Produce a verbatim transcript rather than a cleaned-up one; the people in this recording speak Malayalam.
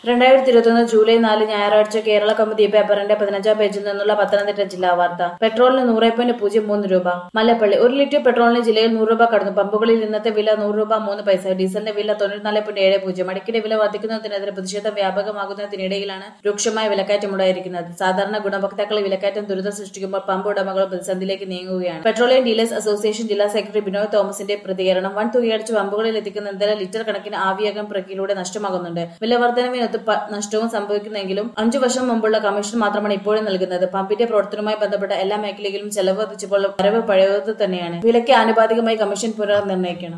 രണ്ടായിരത്തി ഇരുപത്തിയൊന്ന് ജൂലൈ നാല് ഞായറാഴ്ച കേരള കൗമുദി പേപ്പറിന്റെ പതിനഞ്ചാം പേജിൽ നിന്നുള്ള പത്തനംതിട്ട ജില്ലാ വാർത്ത. പെട്രോളിന് നൂറ് പോയിന്റ് പൂജ്യം മൂന്ന് രൂപ. മല്ലപ്പള്ളി. ഒരു ലിറ്റർ പെട്രോളിന് ജില്ലയിൽ നൂറ് രൂപ കടന്നു. പമ്പുകളിൽ ഇന്നത്തെ വില നൂറ് രൂപ മൂന്ന് പൈസ. ഡീസലിന്റെ വില തൊണ്ണൂറ്റിനാല് പോയിന്റ് ഏഴ് പൂജ്യം. അടിക്കടി വില വർദ്ധിക്കുന്നതിനെതിരെ പ്രതിഷേധം വ്യാപകമാകുന്നതിനിടയിലാണ് രൂക്ഷമായ വിലക്കയറ്റമുണ്ടായിരിക്കുന്നത്. സാധാരണ ഗുണഭോക്താക്കളെ വിലക്കയറ്റം ദുരിതം സൃഷ്ടിക്കുമ്പോൾ പമ്പ് ഉടമകൾ പ്രതിസന്ധിയിലേക്ക് നീങ്ങുകയാണ്. പെട്രോളിയം ഡീലേഴ്സ് അസോസിയേഷൻ ജില്ലാ സെക്രട്ടറി ബിനോയ് തോമസിന്റെ പ്രതികരണം. വൻ തുകയടിച്ച് പമ്പുകളിൽ എത്തിക്കുന്ന ഇന്ധനം ലിറ്റർ കണക്കിന് ആവിയാകാൻ പ്രക്രിയയിലൂടെ നഷ്ടമാകുന്നുണ്ട്. വില വർധനവിനൊത്ത് നഷ്ടവും സംഭവിക്കുന്നെങ്കിലും അഞ്ചു വർഷം മുമ്പുള്ള കമ്മീഷൻ മാത്രമാണ് ഇപ്പോഴും നൽകുന്നത്. പമ്പിന്റെ പ്രവർത്തനവുമായി ബന്ധപ്പെട്ട എല്ലാ മേഖലയിലും ചെലവ് വർദ്ധിച്ചപ്പോൾ വരവ് പഴയത് തന്നെയാണ്. വിലയ്ക്ക് ആനുപാതികമായി കമ്മീഷൻ പുനർനിർണ്ണയിക്കണം.